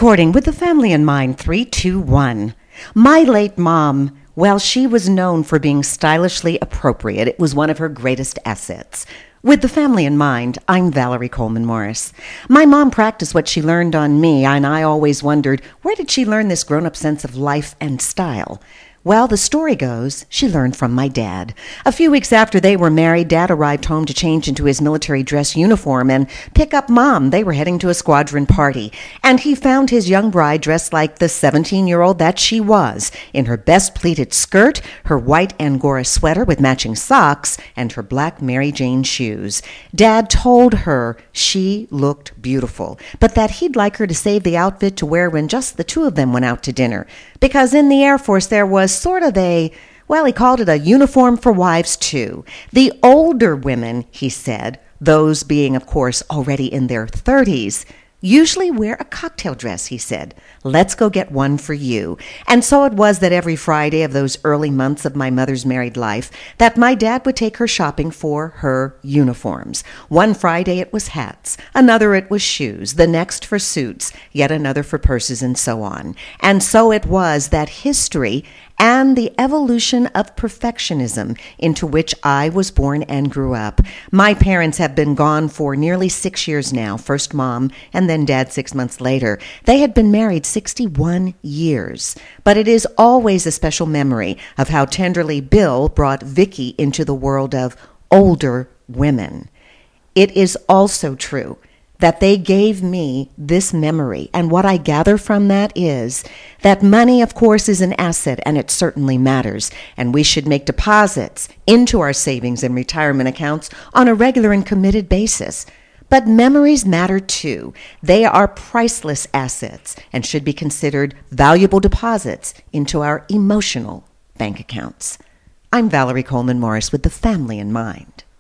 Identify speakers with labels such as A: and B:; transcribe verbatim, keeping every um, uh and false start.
A: Recording with the family in mind, three, two, one. My late mom, well, she was known for being stylishly appropriate. It was one of her greatest assets. With the family in mind, I'm Valerie Coleman Morris. My mom practiced what she learned on me, and I always wondered, where did she learn this grown-up sense of life and style? Well, the story goes, she learned from my dad. A few weeks after they were married, Dad arrived home to change into his military dress uniform and pick up Mom. They were heading to a squadron party, and he found his young bride dressed like the seventeen-year-old that she was, in her best pleated skirt, her white Angora sweater with matching socks, and her black Mary Jane shoes. Dad told her she looked beautiful, but that he'd like her to save the outfit to wear when just the two of them went out to dinner, because in the Air Force there was sort of a, well, he called it a uniform for wives, too. The older women, he said, those being, of course, already in their thirties, usually wear a cocktail dress, he said. Let's go get one for you. And so it was that every Friday of those early months of my mother's married life, that my dad would take her shopping for her uniforms. One Friday it was hats, another it was shoes, the next for suits, yet another for purses, and so on. And so it was that history and the evolution of perfectionism into which I was born and grew up. My parents have been gone for nearly six years now, first Mom and then Dad six months later. They had been married sixty-one years, but it is always a special memory of how tenderly Bill brought Vicky into the world of older women. It is also true that they gave me this memory. And what I gather from that is that money, of course, is an asset, and it certainly matters. And we should make deposits into our savings and retirement accounts on a regular and committed basis. But memories matter too. They are priceless assets and should be considered valuable deposits into our emotional bank accounts. I'm Valerie Coleman Morris with the family in mind.